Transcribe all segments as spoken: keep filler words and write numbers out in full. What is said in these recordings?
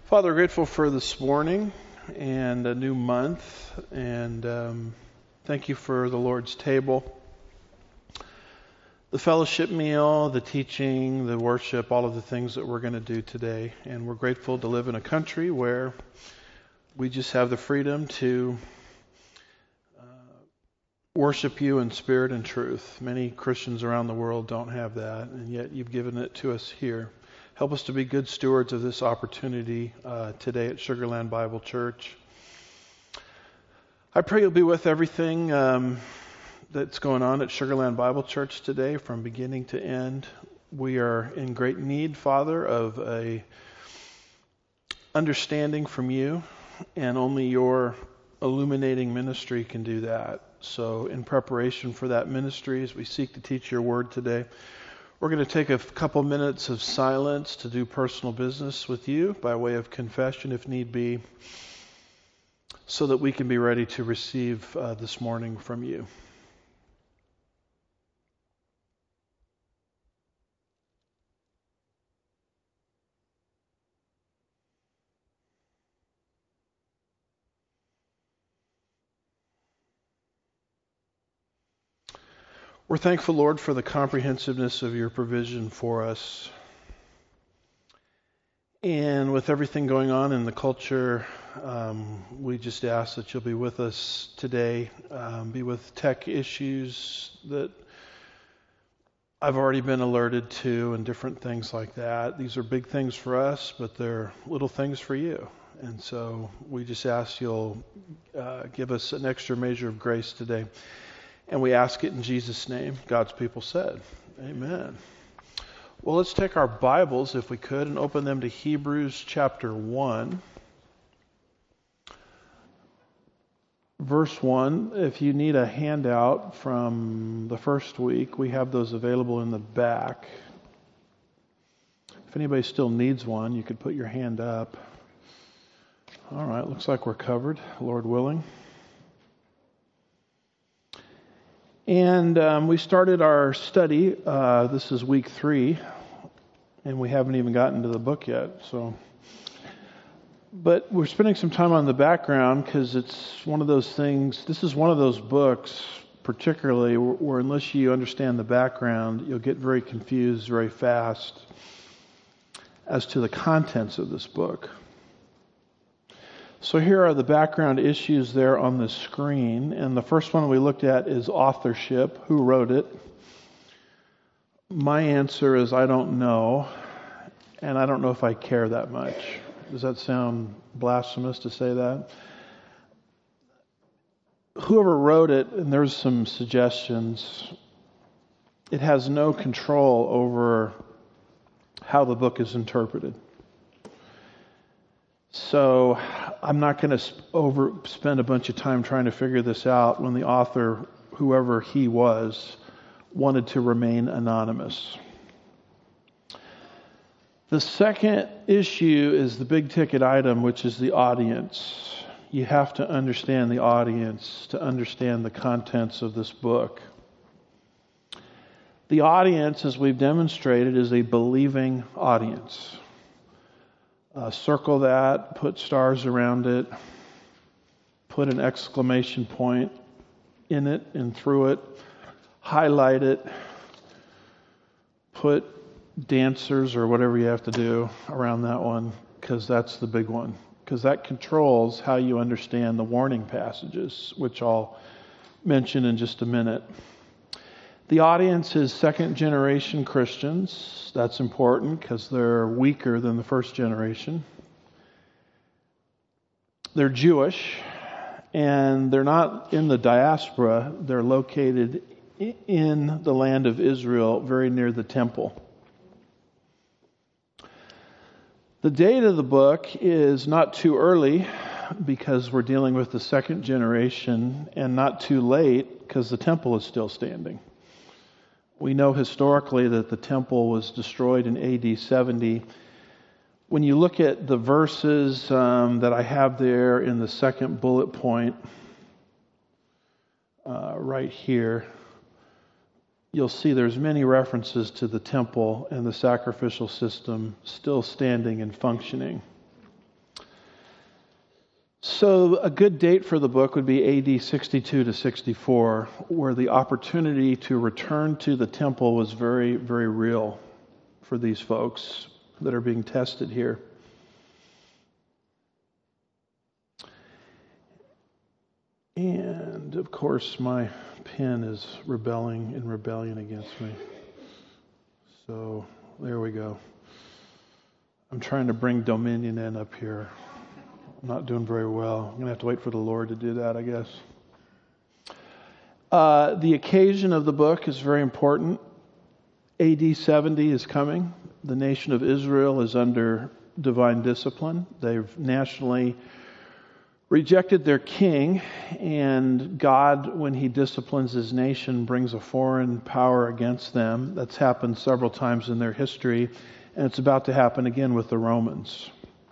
Father, grateful for this morning and a new month, and um, thank you for the Lord's table, the fellowship meal, the teaching, the worship, all of the things that we're going to do today. And we're grateful to live in a country where we just have the freedom to uh, worship you in spirit and truth. Many Christians around the world don't have that, and yet you've given it to us here. Help us to be good stewards of this opportunity uh, today at Sugar Land Bible Church. I pray you'll be with everything um, that's going on at Sugar Land Bible Church today from beginning to end. We are in great need, Father, of a understanding from you, and only your illuminating ministry can do that. So in preparation for that ministry, as we seek to teach your word today, we're going to take a couple minutes of silence to do personal business with you by way of confession if need be, so that we can be ready to receive uh, this morning from you. We're thankful, Lord, for the comprehensiveness of your provision for us. And with everything going on in the culture, um, we just ask that you'll be with us today, um, be with tech issues that I've already been alerted to and different things like that. These are big things for us, but they're little things for you. And so we just ask you'll uh, give us an extra measure of grace today. And we ask it in Jesus' name. God's people said, amen. Well, let's take our Bibles, if we could, and open them to Hebrews chapter one. Verse one, if you need a handout from the first week, we have those available in the back. If anybody still needs one, you could put your hand up. All right, looks like we're covered, Lord willing. And um, we started our study. Uh, this is week three, and we haven't even gotten to the book yet. So, but we're spending some time on the background because it's one of those things. This is one of those books, particularly where, where unless you understand the background, you'll get very confused very fast as to the contents of this book. So here are the background issues there on the screen. And the first one we looked at is authorship. Who wrote it? My answer is I don't know. And I don't know if I care that much. Does that sound blasphemous to say that? Whoever wrote it, and there's some suggestions, it has no control over how the book is interpreted. So I'm not going to over spend a bunch of time trying to figure this out when the author, whoever he was, wanted to remain anonymous. The second issue is the big ticket item, which is the audience. You have to understand the audience to understand the contents of this book. The audience, as we've demonstrated, is a believing audience. Uh, circle that, put stars around it, put an exclamation point in it and through it, highlight it, put dancers or whatever you have to do around that one, because that's the big one, because that controls how you understand the warning passages, which I'll mention in just a minute. The audience is second generation Christians. That's important because they're weaker than the first generation. They're Jewish, and they're not in the diaspora. They're located in the land of Israel, very near the temple. The date of the book is not too early because we're dealing with the second generation, and not too late because the temple is still standing. We know historically that the temple was destroyed in A D seventy. When you look at the verses um, that I have there in the second bullet point, uh, right here, you'll see there's many references to the temple and the sacrificial system still standing and functioning. So a good date for the book would be A D sixty-two to sixty-four, where the opportunity to return to the temple was very, very real for these folks that are being tested here. And, of course, my pen is rebelling in rebellion against me. So, there we go. I'm trying to bring Dominion in up here. I'm not doing very well. I'm going to have to wait for the Lord to do that, I guess. Uh, the occasion of the book is very important. A D seventy is coming. The nation of Israel is under divine discipline. They've nationally rejected their king, and God, when he disciplines his nation, brings a foreign power against them. That's happened several times in their history, and it's about to happen again with the Romans.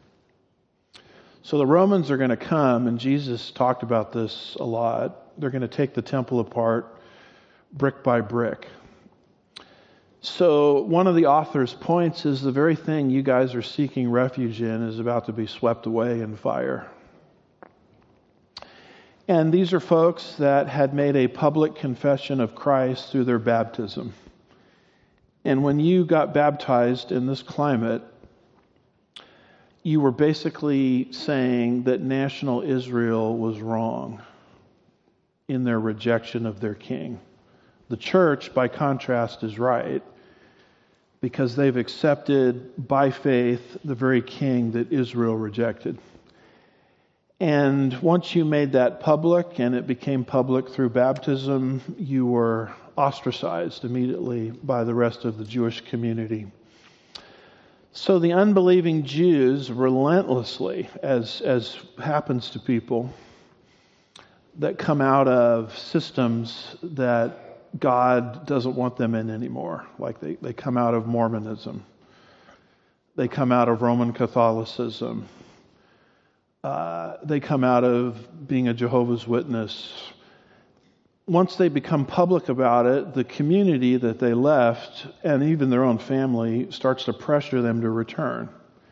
So the Romans are going to come, and Jesus talked about this a lot. They're going to take the temple apart brick by brick. So one of the author's points is the very thing you guys are seeking refuge in is about to be swept away in fire. And these are folks that had made a public confession of Christ through their baptism. And when you got baptized in this climate, you were basically saying that national Israel was wrong in their rejection of their king. The church, by contrast, is right because they've accepted by faith the very king that Israel rejected. And once you made that public, and it became public through baptism, you were ostracized immediately by the rest of the Jewish community. So the unbelieving Jews relentlessly, as, as happens to people that come out of systems that God doesn't want them in anymore, like they, they come out of Mormonism, they come out of Roman Catholicism, Uh, they come out of being a Jehovah's Witness. Once they become public about it, the community that they left, and even their own family, starts to pressure them to return.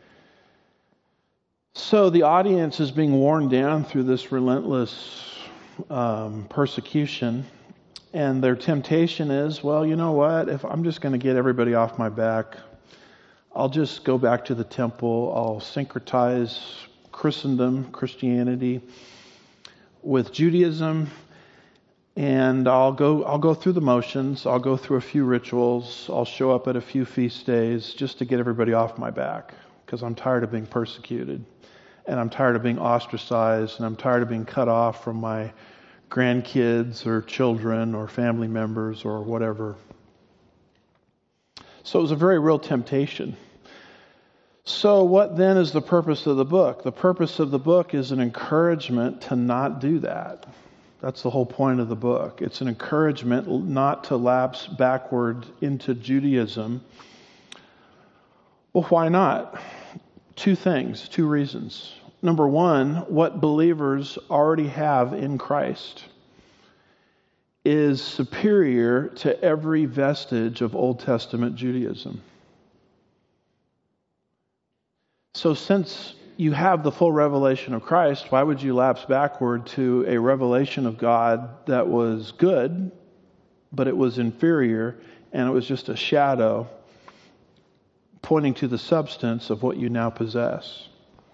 So the audience is being worn down through this relentless um, persecution, and their temptation is, well, you know what, if I'm just going to get everybody off my back, I'll just go back to the temple, I'll syncretize Christendom, Christianity, with Judaism, and I'll go I'll go through the motions, I'll go through a few rituals, I'll show up at a few feast days just to get everybody off my back, because I'm tired of being persecuted, and I'm tired of being ostracized, and I'm tired of being cut off from my grandkids or children or family members or whatever. So it was a very real temptation. So what then is the purpose of the book? The purpose of the book is an encouragement to not do that. That's the whole point of the book. It's an encouragement not to lapse backward into Judaism. Well, why not? Two things, two reasons. Number one, what believers already have in Christ is superior to every vestige of Old Testament Judaism. So since you have the full revelation of Christ, why would you lapse backward to a revelation of God that was good, but it was inferior, and it was just a shadow pointing to the substance of what you now possess?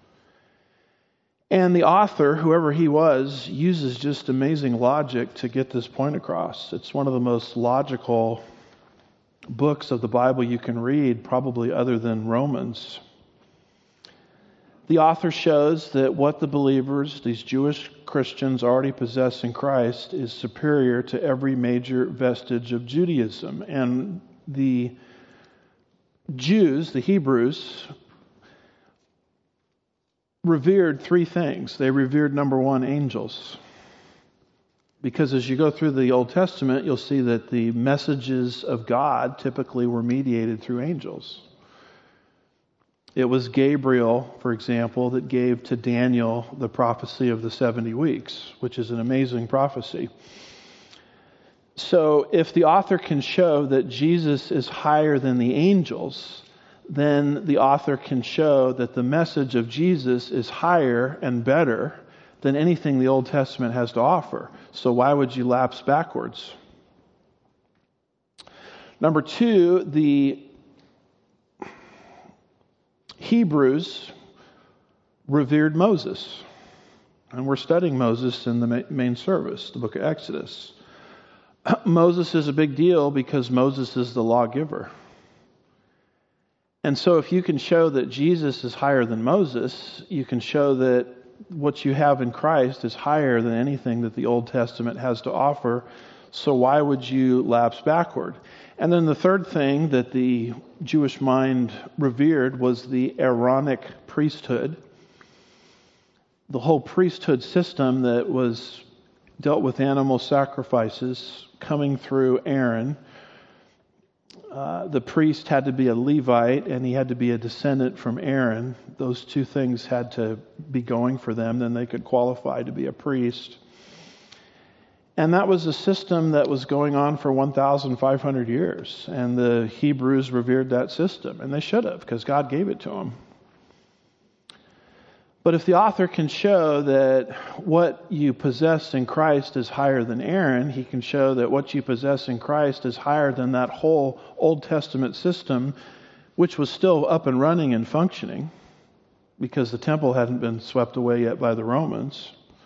And the author, whoever he was, uses just amazing logic to get this point across. It's one of the most logical books of the Bible you can read, probably other than Romans. The author shows that what the believers, these Jewish Christians, already possess in Christ is superior to every major vestige of Judaism. And the Jews, the Hebrews, revered three things. They revered, number one, angels. Because as you go through the Old Testament, you'll see that the messages of God typically were mediated through angels. It was Gabriel, for example, that gave to Daniel the prophecy of the seventy weeks, which is an amazing prophecy. So if the author can show that Jesus is higher than the angels, then the author can show that the message of Jesus is higher and better than anything the Old Testament has to offer. So why would you lapse backwards? Number two, the Hebrews revered Moses. And we're studying Moses in the main service, the book of Exodus. Moses is a big deal because Moses is the lawgiver. And so if you can show that Jesus is higher than Moses, you can show that what you have in Christ is higher than anything that the Old Testament has to offer. So why would you lapse backward? And then the third thing that the Jewish mind revered was the Aaronic priesthood. The whole priesthood system that was dealt with animal sacrifices coming through Aaron. Uh, the priest had to be a Levite and he had to be a descendant from Aaron. Those two things had to be going for them. Then they could qualify to be a priest. And that was a system that was going on for one thousand five hundred years. And the Hebrews revered that system. And they should have, because God gave it to them. But if the author can show that what you possess in Christ is higher than Aaron, he can show that what you possess in Christ is higher than that whole Old Testament system, which was still up and running and functioning, because the temple hadn't been swept away yet by the Romans.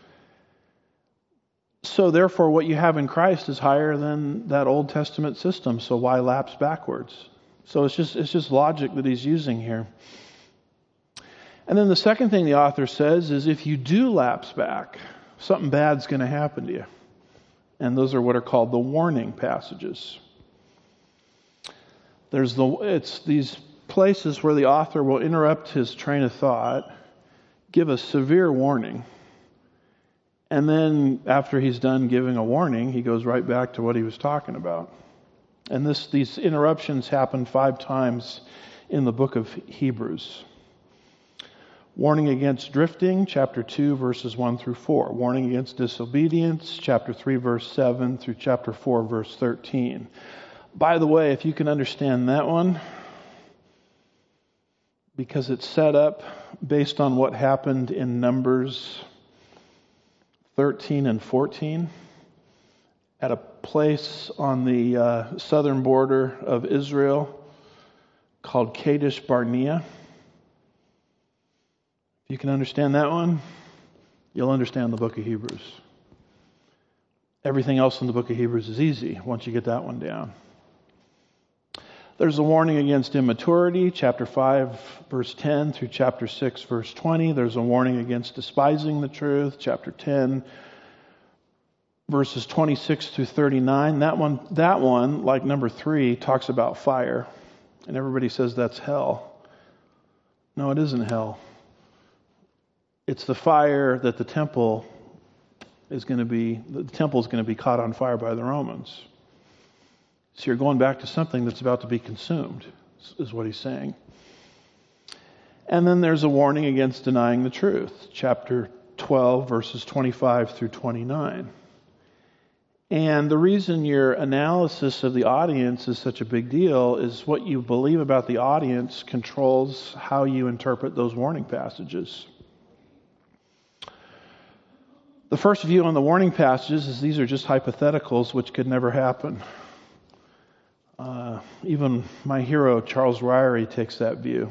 So therefore, what you have in Christ is higher than that Old Testament system. So why lapse backwards? So it's just it's just logic that he's using here. And then the second thing the author says is if you do lapse back, something bad's going to happen to you. And those are what are called the warning passages. There's the it's these places where the author will interrupt his train of thought, give a severe warning, and then after he's done giving a warning, he goes right back to what he was talking about. And this these interruptions happen five times in the book of Hebrews. Warning against drifting, chapter two, verses one through four. Warning against disobedience, chapter three, verse seven through chapter four, verse thirteen. By the way, if you can understand that one, because it's set up based on what happened in Numbers thirteen and fourteen, at a place on the uh, southern border of Israel called Kadesh Barnea. If you can understand that one, you'll understand the book of Hebrews. Everything else in the book of Hebrews is easy once you get that one down. There's a warning against immaturity, chapter five, verse ten through chapter six, verse twenty. There's a warning against despising the truth, chapter ten, verses twenty-six through thirty-nine. That one, that one, like number three, talks about fire. And everybody says that's hell. No, it isn't hell. It's the fire that the temple is going to be, the temple is going to be caught on fire by the Romans. So you're going back to something that's about to be consumed, is what he's saying. And then there's a warning against denying the truth, chapter twelve, verses twenty-five through twenty-nine. And the reason your analysis of the audience is such a big deal is what you believe about the audience controls how you interpret those warning passages. The first view on the warning passages is these are just hypotheticals which could never happen. Uh, even my hero, Charles Ryrie, takes that view.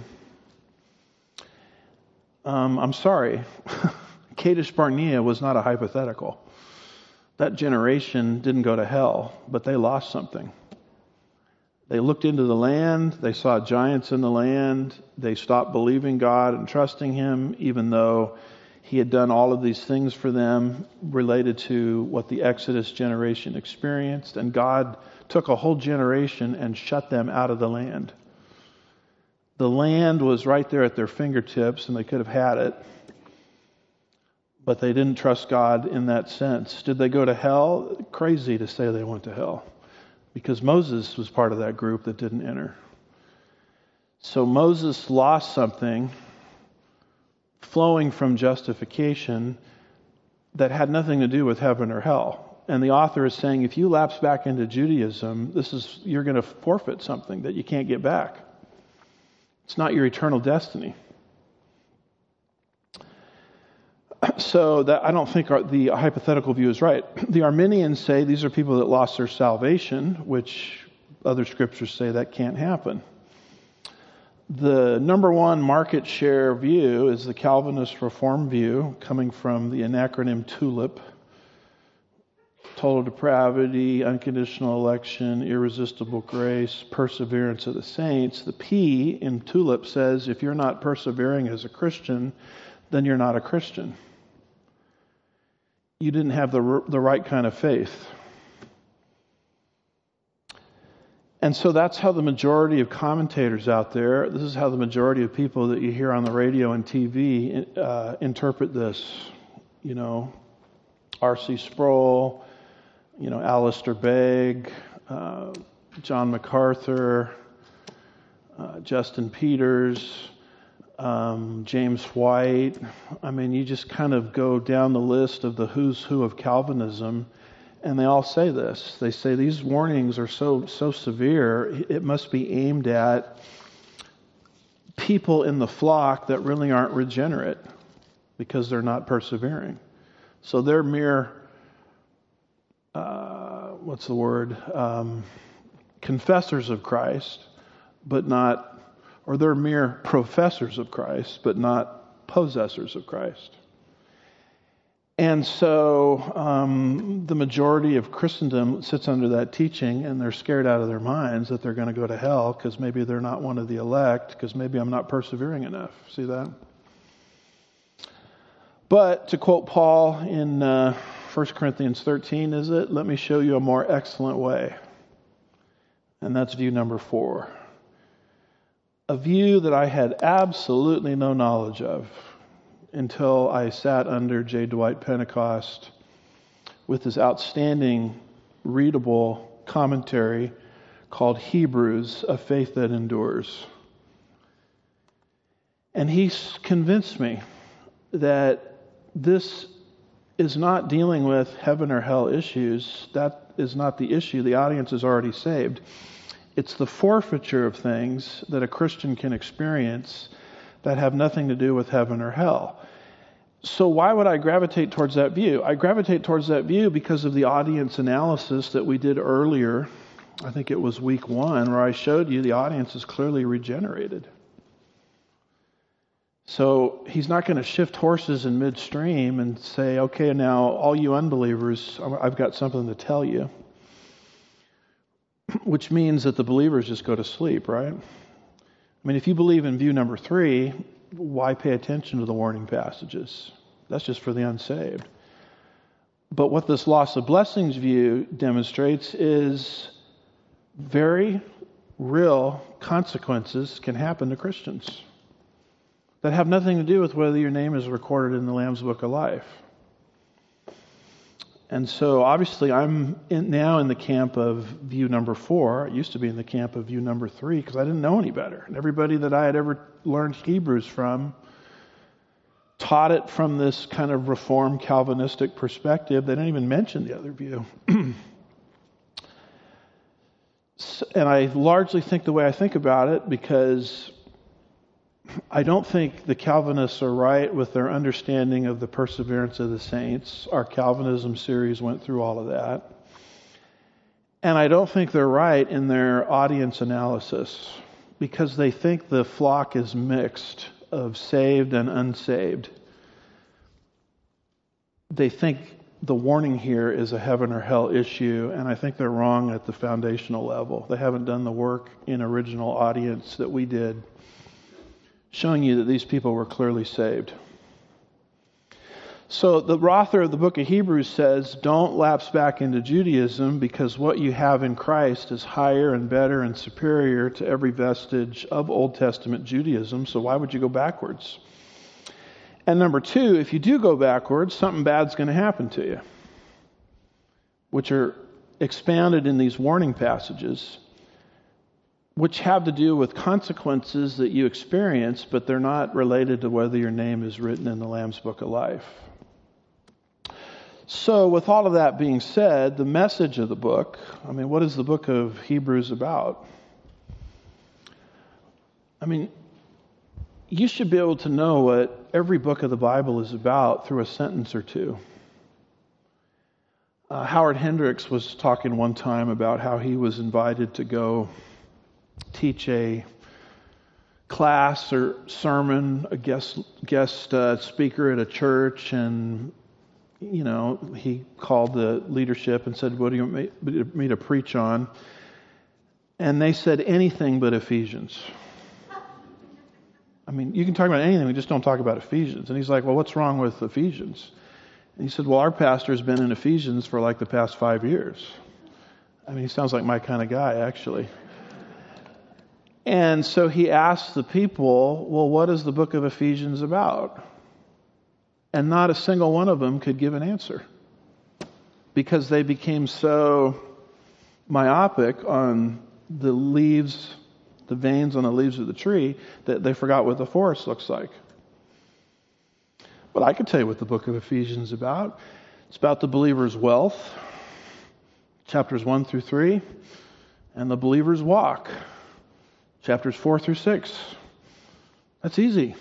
Um, I'm sorry. Kadesh Barnea was not a hypothetical. That generation didn't go to hell, but they lost something. They looked into the land. They saw giants in the land. They stopped believing God and trusting Him, even though He had done all of these things for them related to what the Exodus generation experienced. And God took a whole generation and shut them out of the land. The land was right there at their fingertips and they could have had it. But they didn't trust God in that sense. Did they go to hell? Crazy to say they went to hell. Because Moses was part of that group that didn't enter. So Moses lost something flowing from justification that had nothing to do with heaven or hell. And the author is saying, if you lapse back into Judaism, this is you're going to forfeit something that you can't get back. It's not your eternal destiny. So that I don't think our, the hypothetical view is right. The Arminians say these are people that lost their salvation, which other scriptures say that can't happen. The number one market share view is the Calvinist Reform view, coming from the acronym TULIP: total depravity, unconditional election, irresistible grace, perseverance of the saints. The P in TULIP says if you're not persevering as a Christian, then you're not a Christian. You didn't have the the right kind of faith. And so that's how the majority of commentators out there, this is how the majority of people that you hear on the radio and T V uh, interpret this. You know, R C Sproul, you know, Alistair Begg, uh, John MacArthur, uh, Justin Peters, um, James White. I mean, you just kind of go down the list of the who's who of Calvinism, and they all say this. They say these warnings are so so severe, it must be aimed at people in the flock that really aren't regenerate because they're not persevering. So they're mere, uh, what's the word, um, confessors of Christ, but not, or they're mere professors of Christ, but not possessors of Christ. And so um, the majority of Christendom sits under that teaching, and they're scared out of their minds that they're going to go to hell because maybe they're not one of the elect, because maybe I'm not persevering enough. See that? But to quote Paul in uh, First Corinthians thirteen, is it? Let me show you a more excellent way. And that's view number four. A view that I had absolutely no knowledge of until I sat under J. Dwight Pentecost with his outstanding readable commentary called Hebrews, A Faith That Endures. And he convinced me that this is not dealing with heaven or hell issues. That is not the issue. The audience is already saved. It's the forfeiture of things that a Christian can experience that have nothing to do with heaven or hell. So why would I gravitate towards that view? I gravitate towards that view because of the audience analysis that we did earlier. I think it was week one, where I showed you the audience is clearly regenerated. So he's not going to shift horses in midstream and say, okay, now all you unbelievers, I've got something to tell you. Which means that the believers just go to sleep, right? I mean, if you believe in view number three, why pay attention to the warning passages? That's just for the unsaved. But what this loss of blessings view demonstrates is very real consequences can happen to Christians that have nothing to do with whether your name is recorded in the Lamb's Book of Life. And so obviously I'm in, now in the camp of view number four. I used to be in the camp of view number three because I didn't know any better. And everybody that I had ever learned Hebrews from taught it from this kind of Reformed Calvinistic perspective. They didn't even mention the other view. And I largely think the way I think about it because I don't think the Calvinists are right with their understanding of the perseverance of the saints. Our Calvinism series went through all of that. And I don't think they're right in their audience analysis because they think the flock is mixed of saved and unsaved. They think the warning here is a heaven or hell issue, and I think they're wrong at the foundational level. They haven't done the work in original audience that we did, showing you that these people were clearly saved. So the author of the book of Hebrews says, don't lapse back into Judaism because what you have in Christ is higher and better and superior to every vestige of Old Testament Judaism, so why would you go backwards? And number two, if you do go backwards, something bad's going to happen to you, which are expounded in these warning passages, which have to do with consequences that you experience, but they're not related to whether your name is written in the Lamb's Book of Life. So with all of that being said, the message of the book, I mean, what is the book of Hebrews about? I mean, you should be able to know what every book of the Bible is about through a sentence or two. Uh, Howard Hendricks was talking one time about how he was invited to go teach a class or sermon, a guest guest uh, speaker at a church, and you know, he called the leadership and said, "What do you want me to preach on?" And they said, "Anything but Ephesians." I mean, you can talk about anything, we just don't talk about Ephesians. And he's like, "Well, what's wrong with Ephesians?" And he said, "Well, our pastor's been in Ephesians for like the past five years." I mean, he sounds like my kind of guy, actually. And so he asked the people, "Well, what is the book of Ephesians about?" And not a single one of them could give an answer, because they became so myopic on the leaves, the veins on the leaves of the tree, that they forgot what the forest looks like. But I can tell you what the book of Ephesians is about. It's about the believer's wealth, chapters one through three, and the believer's walk, chapters four through six. That's easy.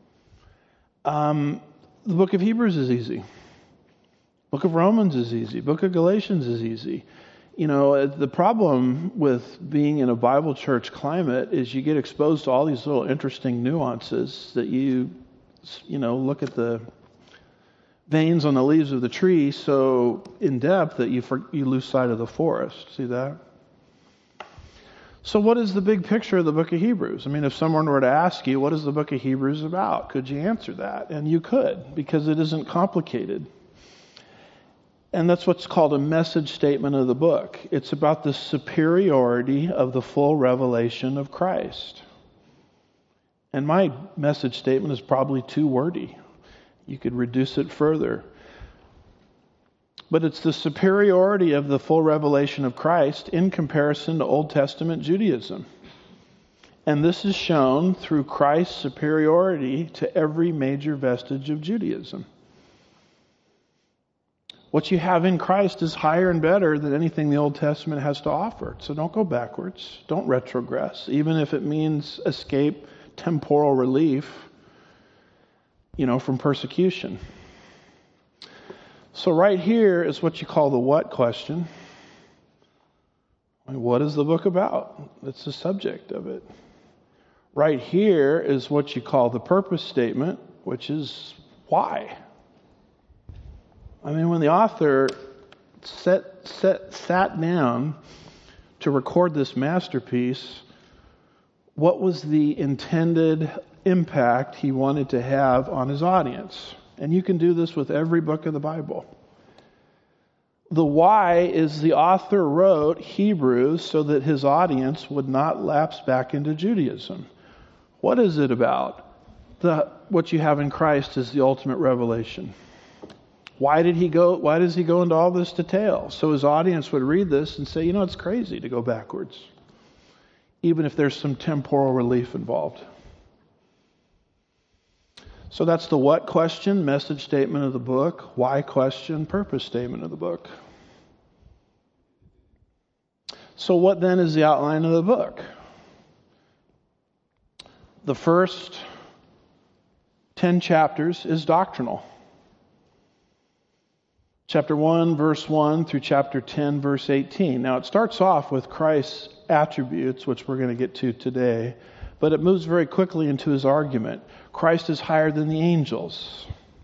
Um, the book of Hebrews is easy. Book of Romans is easy. Book of Galatians is easy. You know, the problem with being in a Bible church climate is you get exposed to all these little interesting nuances that you, you know, look at the veins on the leaves of the tree so in depth that you for, you lose sight of the forest. See that? So what is the big picture of the book of Hebrews? I mean, if someone were to ask you, what is the book of Hebrews about? Could you answer that? And you could, because it isn't complicated. And that's what's called a message statement of the book. It's about the superiority of the full revelation of Christ. And my message statement is probably too wordy. You could reduce it further. But it's the superiority of the full revelation of Christ in comparison to Old Testament Judaism. And this is shown through Christ's superiority to every major vestige of Judaism. What you have in Christ is higher and better than anything the Old Testament has to offer. So don't go backwards. Don't retrogress, even if it means escape temporal relief, you know, from persecution. So right here is what you call the what question. What is the book about? That's the subject of it. Right here is what you call the purpose statement, which is why. I mean, when the author set, set, sat down to record this masterpiece, what was the intended impact he wanted to have on his audience? And you can do this with every book of the Bible. The why is the author wrote Hebrews so that his audience would not lapse back into Judaism. What is it about? The, what you have in Christ is the ultimate revelation. Why did he go? Why does he go into all this detail? So his audience would read this and say, you know, it's crazy to go backwards, even if there's some temporal relief involved. So that's the what question, message statement of the book, why question, purpose statement of the book. So what then is the outline of the book? The first ten chapters is doctrinal. Chapter one, verse one through chapter ten, verse eighteen. Now it starts off with Christ's attributes, which we're going to get to today, but it moves very quickly into his argument. Christ is higher than the angels,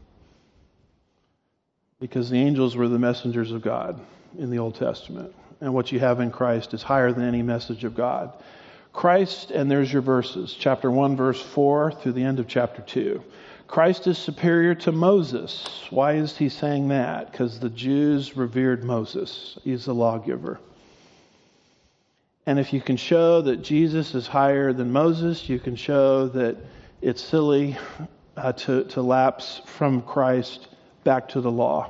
because the angels were the messengers of God in the Old Testament. And what you have in Christ is higher than any message of God. Christ, and there's your verses, chapter one, verse four through the end of chapter two. Christ is superior to Moses. Why is he saying that? Because the Jews revered Moses. He's the lawgiver. And if you can show that Jesus is higher than Moses, you can show that it's silly uh, to, to lapse from Christ back to the law.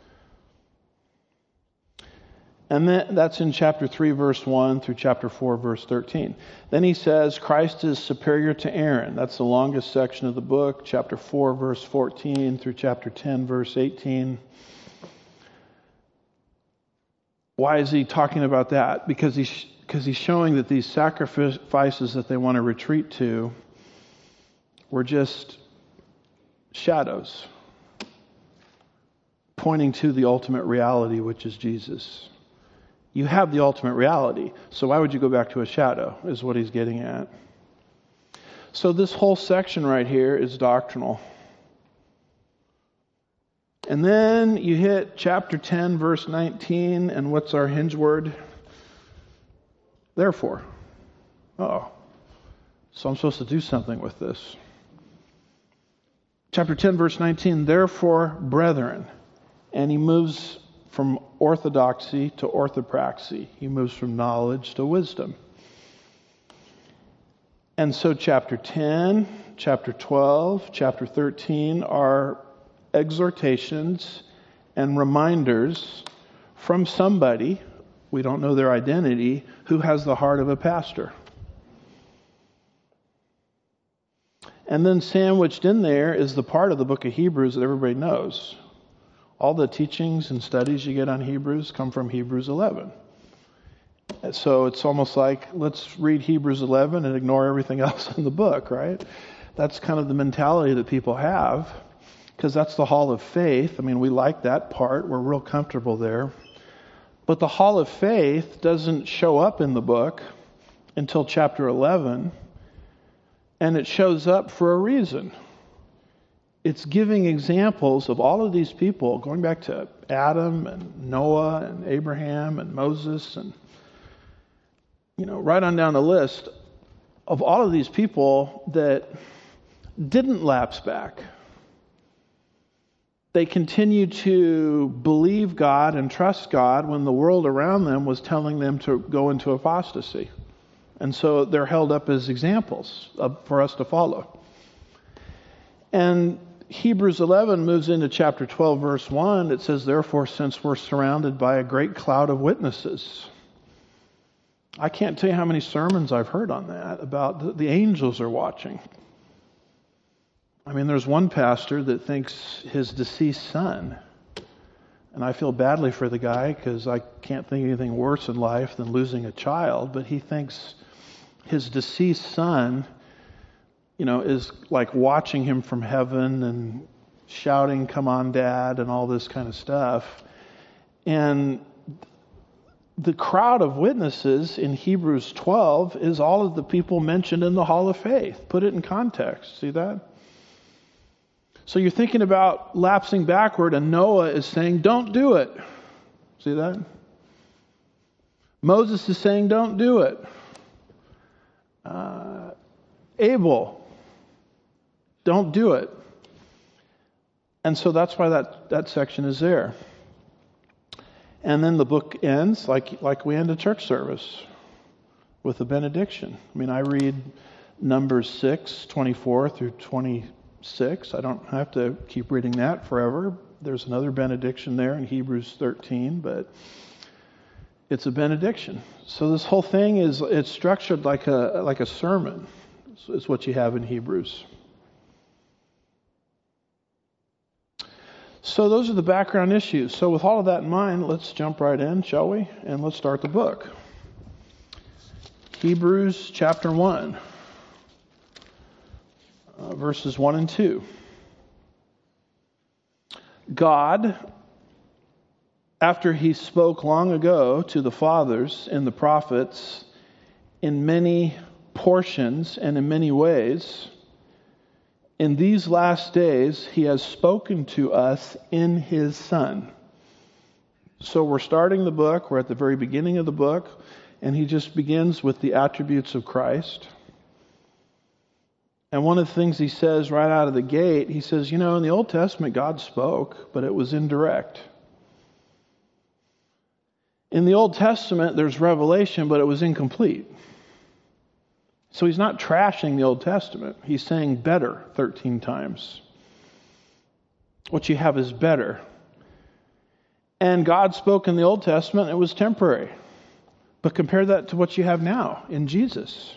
And then, that's in chapter three, verse one through chapter four, verse thirteen. Then he says Christ is superior to Aaron. That's the longest section of the book, chapter four, verse fourteen through chapter ten, verse eighteen. Why is he talking about that? Because he's, because he's showing that these sacrifices that they want to retreat to were just shadows pointing to the ultimate reality, which is Jesus. You have the ultimate reality, so why would you go back to a shadow, is what he's getting at. So this whole section right here is doctrinal. And then you hit chapter ten, verse nineteen, and what's our hinge word? Therefore. Uh-oh. So I'm supposed to do something with this. Chapter ten, verse nineteen, therefore, brethren. And he moves from orthodoxy to orthopraxy. He moves from knowledge to wisdom. And so chapter ten, chapter twelve, chapter thirteen are exhortations and reminders from somebody, we don't know their identity, who has the heart of a pastor. And then sandwiched in there is the part of the book of Hebrews that everybody knows. All the teachings and studies you get on Hebrews come from Hebrews eleven. So it's almost like, let's read Hebrews eleven and ignore everything else in the book, right? That's kind of the mentality that people have, because that's the hall of faith. I mean, we like that part. We're real comfortable there. But the hall of faith doesn't show up in the book until chapter eleven, and it shows up for a reason. It's giving examples of all of these people, going back to Adam and Noah and Abraham and Moses and, you know, right on down the list of all of these people that didn't lapse back. They continued to believe God and trust God when the world around them was telling them to go into apostasy. And so they're held up as examples of, for us to follow. And Hebrews eleven moves into chapter twelve, verse one. It says, therefore, since we're surrounded by a great cloud of witnesses. I can't tell you how many sermons I've heard on that, about the, the angels are watching. I mean, there's one pastor that thinks his deceased son, and I feel badly for the guy because I can't think of anything worse in life than losing a child, but he thinks his deceased son, you know, is like watching him from heaven and shouting, come on, Dad, and all this kind of stuff. And the crowd of witnesses in Hebrews twelve is all of the people mentioned in the Hall of Faith. Put it in context. See that? So you're thinking about lapsing backward, and Noah is saying, don't do it. See that? Moses is saying, don't do it. Uh, Abel, don't do it. And so that's why that, that section is there. And then the book ends like like we end a church service with a benediction. I mean, I read Numbers six, twenty-four through twenty-six. I don't have to keep reading that forever. There's another benediction there in Hebrews thirteen, but it's a benediction. So this whole thing is it's structured like a like a sermon. Is what you have in Hebrews. So those are the background issues. So with all of that in mind, let's jump right in, shall we? And let's start the book. Hebrews chapter one, uh, verses one and two. God, after he spoke long ago to the fathers and the prophets in many portions and in many ways, in these last days, he has spoken to us in his Son. So we're starting the book. We're at the very beginning of the book. And he just begins with the attributes of Christ. And one of the things he says right out of the gate, he says, you know, in the Old Testament, God spoke, but it was indirect. In the Old Testament, there's revelation, but it was incomplete. So he's not trashing the Old Testament. He's saying better thirteen times. What you have is better. And God spoke in the Old Testament, it was temporary. But compare that to what you have now in Jesus.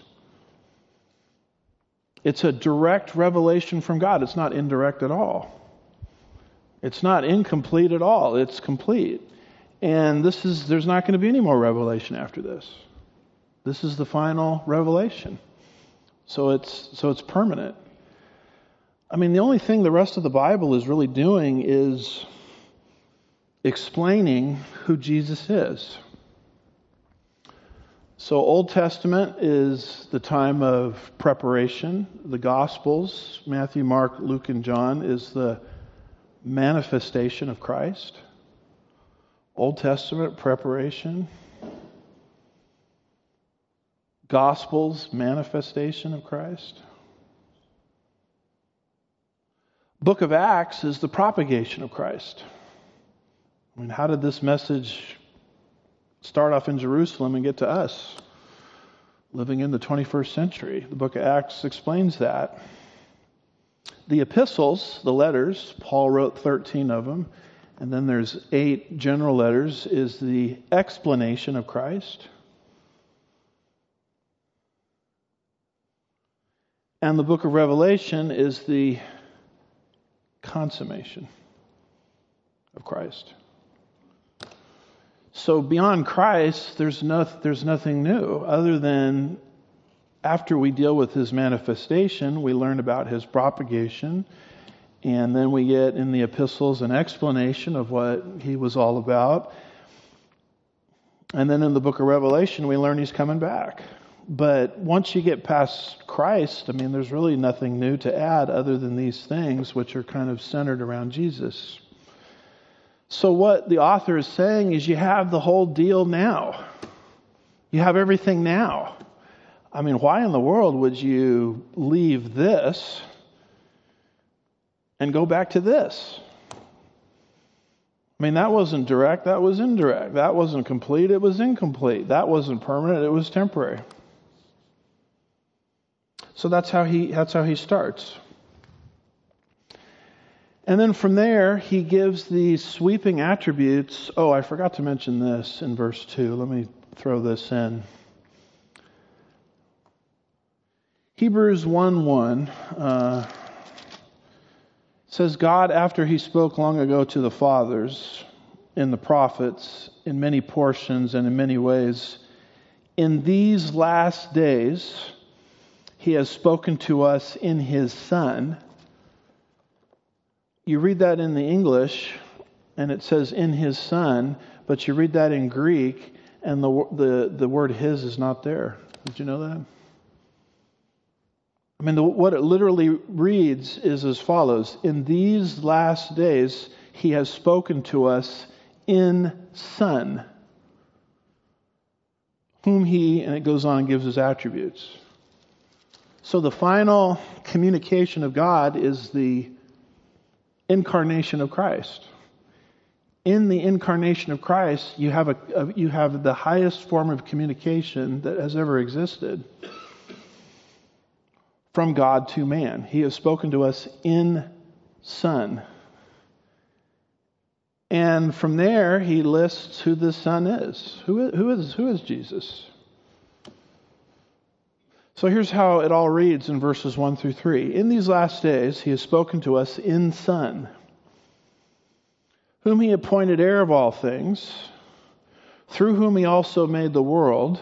It's a direct revelation from God. It's not indirect at all. It's not incomplete at all. It's complete. And this is there's not going to be any more revelation after this. This is the final revelation. So it's so it's permanent. I mean, the only thing the rest of the Bible is really doing is explaining who Jesus is. So Old Testament is the time of preparation. The Gospels, Matthew, Mark, Luke, and John, is the manifestation of Christ. Old Testament, preparation. Gospels, manifestation of Christ. Book of Acts is the propagation of Christ. I mean, how did this message start off in Jerusalem and get to us, living in the twenty-first century? The book of Acts explains that. The epistles, the letters, Paul wrote thirteen of them, and then there's eight general letters, is the explanation of Christ. And the book of Revelation is the consummation of Christ. So beyond Christ, there's no, there's nothing new other than after we deal with his manifestation, we learn about his propagation, and then we get in the epistles an explanation of what he was all about. And then in the book of Revelation, we learn he's coming back. But once you get past Christ, I mean, there's really nothing new to add other than these things, which are kind of centered around Jesus. So what the author is saying is you have the whole deal now. You have everything now. I mean, why in the world would you leave this and go back to this? I mean, that wasn't direct, that was indirect. That wasn't complete, it was incomplete. That wasn't permanent, it was temporary. So that's how he that's how he starts. And then from there, he gives these sweeping attributes. Oh, I forgot to mention this in verse two. Let me throw this in. Hebrews one one uh, says, God, after he spoke long ago to the fathers in the prophets, in many portions and in many ways, in these last days, he has spoken to us in his Son. You read that in the English, and it says in his Son, but you read that in Greek, and the the, the word his is not there. Did you know that? I mean, the, what it literally reads is as follows. In these last days, he has spoken to us in Son, whom he, and it goes on and gives his attributes. So the final communication of God is the incarnation of Christ. In the incarnation of Christ, you have a, a you have the highest form of communication that has ever existed from God to man. He has spoken to us in Son. And from there, he lists who the Son is. Who, who is who is Jesus? So here's how it all reads in verses one through three. In these last days, he has spoken to us in Son, whom he appointed heir of all things, through whom he also made the world.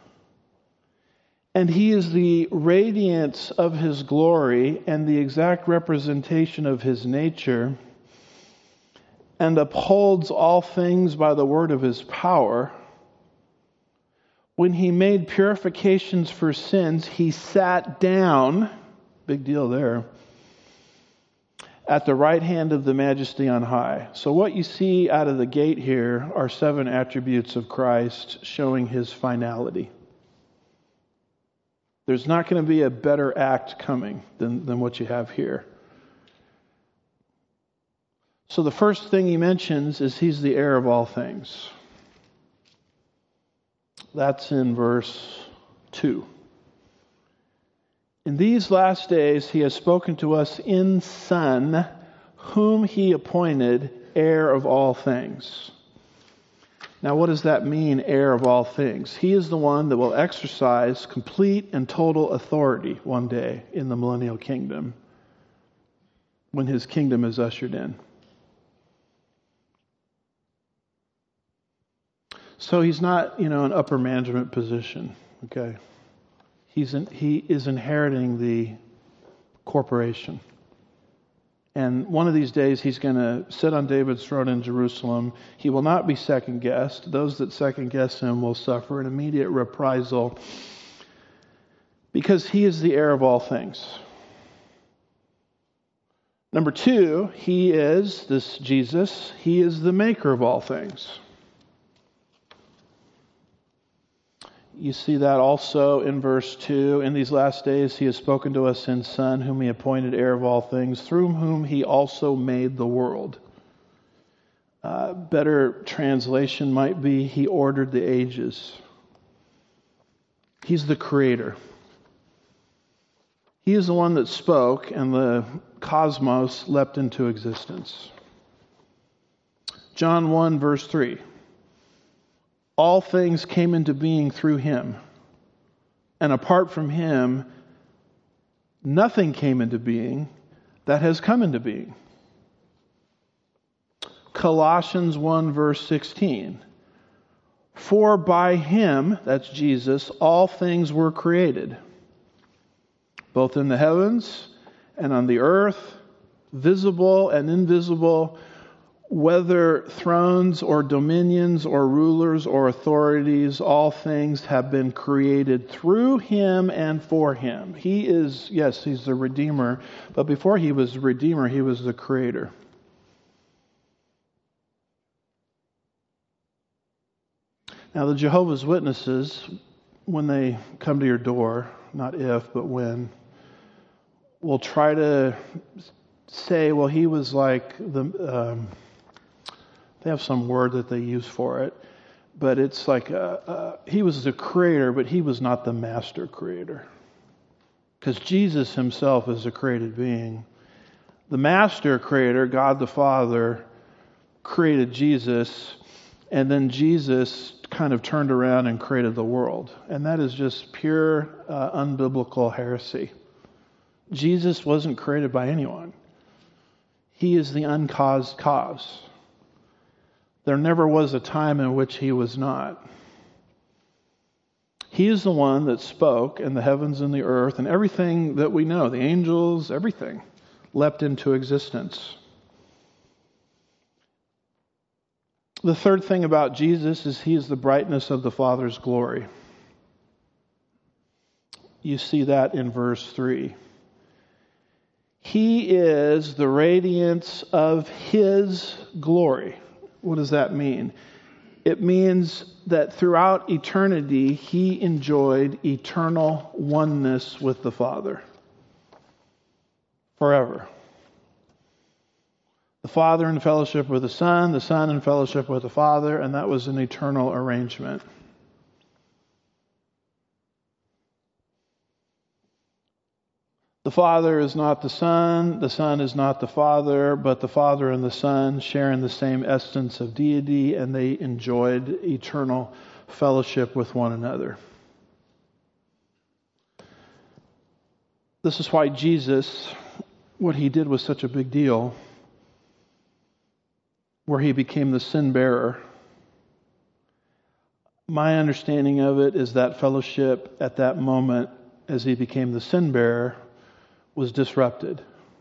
And he is the radiance of his glory and the exact representation of his nature, and upholds all things by the word of his power. When he made purifications for sins, he sat down, big deal there, at the right hand of the Majesty on high. So what you see out of the gate here are seven attributes of Christ showing his finality. There's not going to be a better act coming than, than what you have here. So the first thing he mentions is he's the heir of all things. That's in verse two. In these last days he has spoken to us in Son, whom he appointed heir of all things. Now what does that mean, heir of all things? He is the one that will exercise complete and total authority one day in the millennial kingdom, when his kingdom is ushered in. So he's not, you know, an upper management position, okay? He's in, he is inheriting the corporation. And one of these days, he's going to sit on David's throne in Jerusalem. He will not be second-guessed. Those that second-guess him will suffer an immediate reprisal because he is the heir of all things. Number two, he is, this Jesus, he is the maker of all things. You see that also in verse two. In these last days he has spoken to us in Son, whom he appointed heir of all things, through whom he also made the world. Uh, better translation might be, he ordered the ages. He's the creator. He is the one that spoke, and the cosmos leapt into existence. John one, verse three. All things came into being through him, and apart from him, nothing came into being that has come into being. Colossians one, verse sixteen. For by him, that's Jesus, all things were created, both in the heavens and on the earth, visible and invisible, whether thrones or dominions or rulers or authorities, all things have been created through him and for him. He is, yes, he's the Redeemer, but before he was the Redeemer, he was the Creator. Now, the Jehovah's Witnesses, when they come to your door, not if, but when, will try to say, well, he was like the... Um, They have some word that they use for it, but it's like uh, uh, he was the creator, but he was not the master creator. Because Jesus himself is a created being. The master creator, God the Father, created Jesus, and then Jesus kind of turned around and created the world. And that is just pure uh, unbiblical heresy. Jesus wasn't created by anyone. He is the uncaused cause. There never was a time in which he was not. He is the one that spoke, and the heavens and the earth and everything that we know, the angels, everything, leapt into existence. The third thing about Jesus is he is the brightness of the Father's glory. You see that in verse three. He is the radiance of his glory. What does that mean? It means that throughout eternity, he enjoyed eternal oneness with the Father. Forever. The Father in fellowship with the Son, the Son in fellowship with the Father, and that was an eternal arrangement. The Father is not the Son, the Son is not the Father, but the Father and the Son share in the same essence of deity, and they enjoyed eternal fellowship with one another. This is why Jesus, what he did was such a big deal, where he became the sin bearer. My understanding of it is that fellowship at that moment, as he became the sin bearer, was disrupted.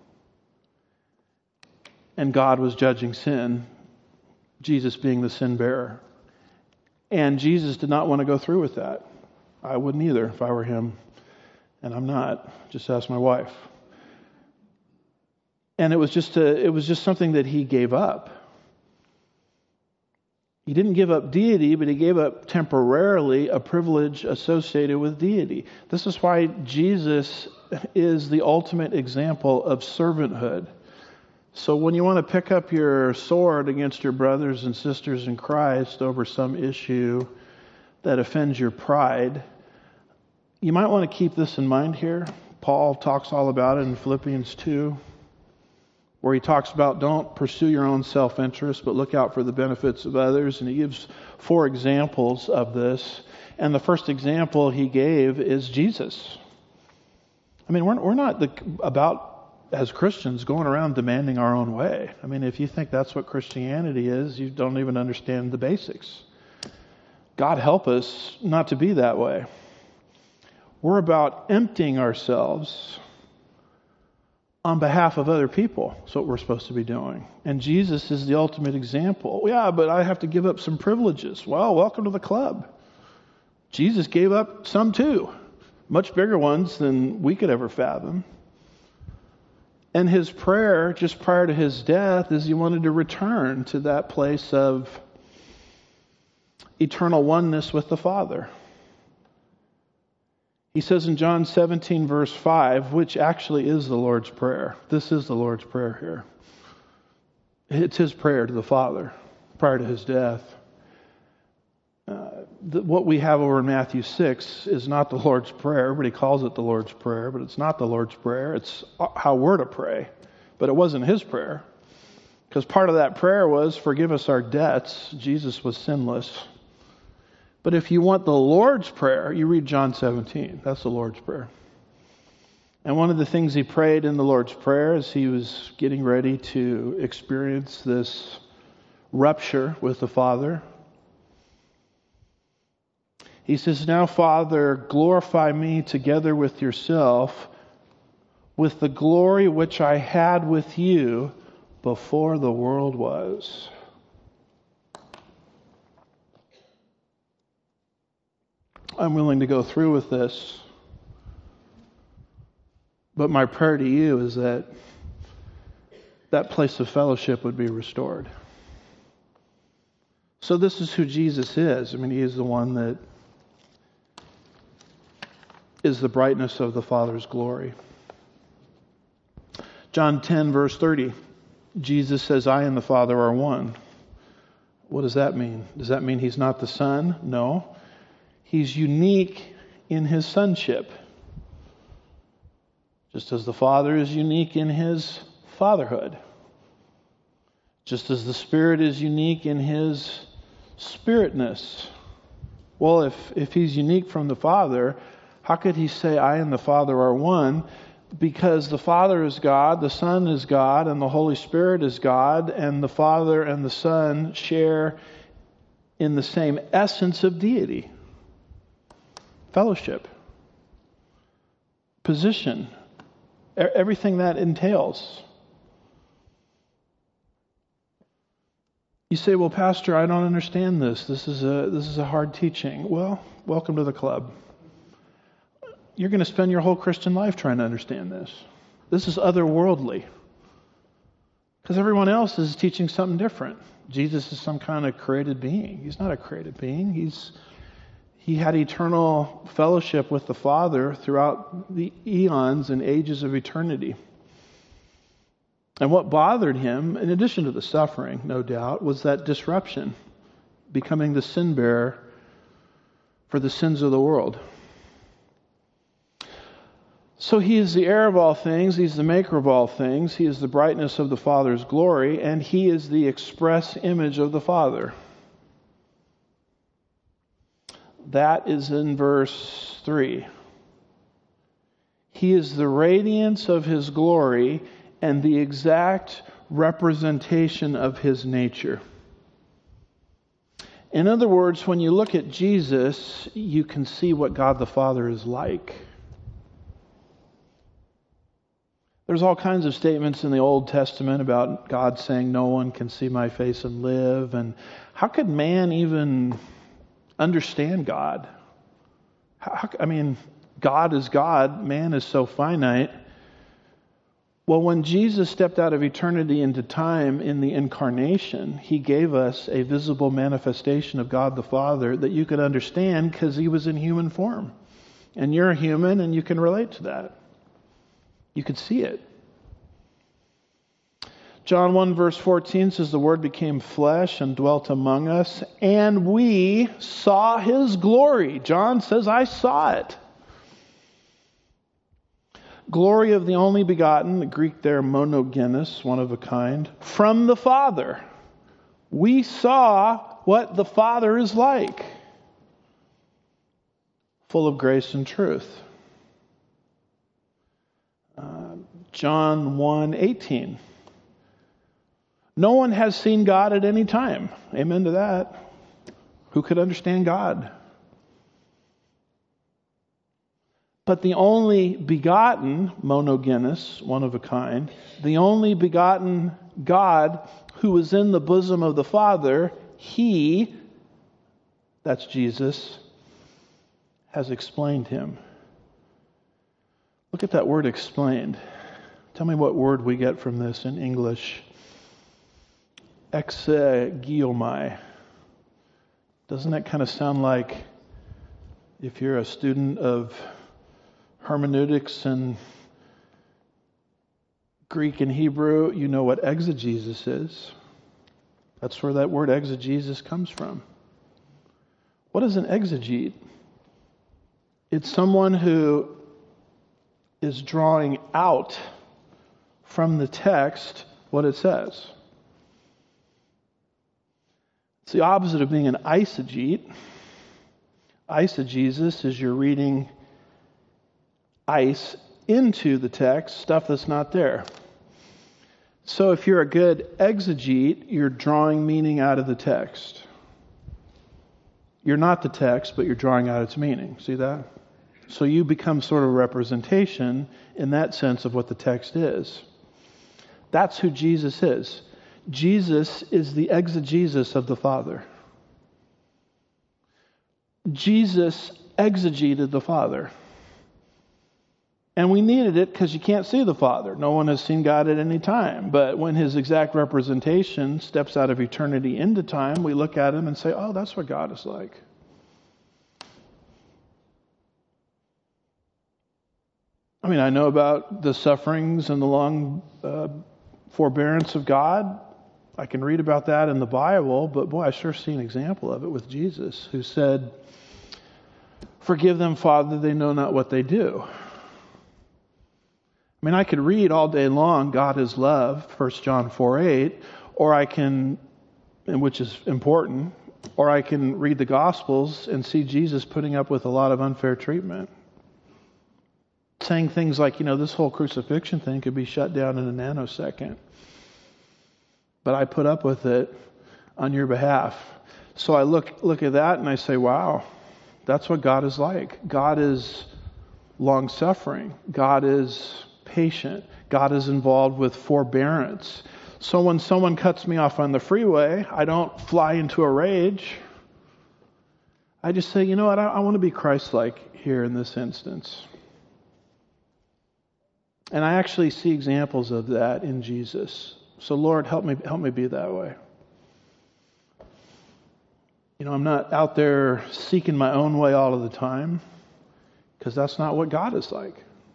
And God was judging sin, Jesus being the sin bearer. And Jesus did not want to go through with that. I wouldn't either if I were him. And I'm not. Just ask my wife. And it was just a, it was just something that he gave up. He didn't give up deity, but he gave up temporarily a privilege associated with deity. This is why Jesus is the ultimate example of servanthood. So when you want to pick up your sword against your brothers and sisters in Christ over some issue that offends your pride, you might want to keep this in mind here. Paul talks all about it in Philippians two, where he talks about don't pursue your own self-interest, but look out for the benefits of others. And he gives four examples of this. And the first example he gave is Jesus. I mean, we're, we're not the, about, as Christians, going around demanding our own way. I mean, if you think that's what Christianity is, you don't even understand the basics. God help us not to be that way. We're about emptying ourselves on behalf of other people. That's what we're supposed to be doing. And Jesus is the ultimate example. Yeah, but I have to give up some privileges. Well, welcome to the club. Jesus gave up some too, much bigger ones than we could ever fathom. And his prayer just prior to his death is he wanted to return to that place of eternal oneness with the Father. He says in John seventeen, verse five, which actually is the Lord's Prayer. This is the Lord's Prayer here. It's his prayer to the Father prior to his death. Uh, the, what we have over in Matthew six is not the Lord's Prayer. Everybody calls it the Lord's Prayer, but it's not the Lord's Prayer. It's how we're to pray. But it wasn't his prayer. Because part of that prayer was, forgive us our debts. Jesus was sinless. But if you want the Lord's Prayer, you read John seventeen. That's the Lord's Prayer. And one of the things he prayed in the Lord's Prayer as he was getting ready to experience this rupture with the Father, he says, now, Father, glorify me together with yourself with the glory which I had with you before the world was. I'm willing to go through with this, but my prayer to you is that that place of fellowship would be restored. So this is who Jesus is. I mean, he is the one that is the brightness of the Father's glory. John ten, verse thirty, Jesus says, I and the Father are one. What does that mean? Does that mean he's not the Son? No. He's unique in his sonship. Just as the Father is unique in his fatherhood. Just as the Spirit is unique in his spiritness. Well, if, if he's unique from the Father, how could he say, I and the Father are one? Because the Father is God, the Son is God, and the Holy Spirit is God, and the Father and the Son share in the same essence of deity. Fellowship. Position. Everything that entails. You say, well, Pastor, I don't understand this. This is a this is a hard teaching. Well, welcome to the club. You're going to spend your whole Christian life trying to understand this. This is otherworldly. Because everyone else is teaching something different. Jesus is some kind of created being. He's not a created being. He's He had eternal fellowship with the Father throughout the eons and ages of eternity. And what bothered him, in addition to the suffering, no doubt, was that disruption, becoming the sin bearer for the sins of the world. So he is the heir of all things, he's the maker of all things, he is the brightness of the Father's glory, and he is the express image of the Father. That is in verse three. He is the radiance of his glory and the exact representation of his nature. In other words, when you look at Jesus, you can see what God the Father is like. There's all kinds of statements in the Old Testament about God saying, no one can see my face and live. And how could man even understand God? How, I mean, God is God. Man is so finite. Well, when Jesus stepped out of eternity into time in the incarnation, he gave us a visible manifestation of God the Father that you could understand because he was in human form. And you're a human and you can relate to that. You could see it. John one verse fourteen says, the Word became flesh and dwelt among us, and we saw his glory. John says, I saw it. Glory of the only begotten, the Greek there, monogenes, one of a kind, from the Father. We saw what the Father is like. Full of grace and truth. Uh, John one eighteen. No one has seen God at any time. Amen to that. Who could understand God? But the only begotten, monogenes, one of a kind, the only begotten God who is in the bosom of the Father, he, that's Jesus, has explained him. Look at that word explained. Tell me what word we get from this in English. Exegeomai. Doesn't that kind of sound like, if you're a student of hermeneutics and Greek and Hebrew, you know what exegesis is. That's where that word exegesis comes from. What is an exegete? It's someone who is drawing out from the text what it says. It's the opposite of being an eisegete. Eisegesis is you're reading ice into the text, stuff that's not there. So if you're a good exegete, you're drawing meaning out of the text. You're not the text, but you're drawing out its meaning. See that? So you become sort of a representation in that sense of what the text is. That's who Jesus is. Jesus is the exegesis of the Father. Jesus exegeted the Father. And we needed it because you can't see the Father. No one has seen God at any time. But when his exact representation steps out of eternity into time, we look at him and say, oh, that's what God is like. I mean, I know about the sufferings and the long uh, forbearance of God. I can read about that in the Bible, but boy, I sure see an example of it with Jesus, who said, forgive them, Father, they know not what they do. I mean, I could read all day long, God is love, First John four eight, or I can, and which is important, or I can read the Gospels and see Jesus putting up with a lot of unfair treatment. Saying things like, you know, this whole crucifixion thing could be shut down in a nanosecond. But I put up with it on your behalf. So I look look at that and I say, wow, that's what God is like. God is long-suffering. God is patient. God is involved with forbearance. So when someone cuts me off on the freeway, I don't fly into a rage. I just say, you know what, I, I want to be Christ-like here in this instance. And I actually see examples of that in Jesus. So Lord, help me help me be that way. You know, I'm not out there seeking my own way all of the time, because that's not what God is like.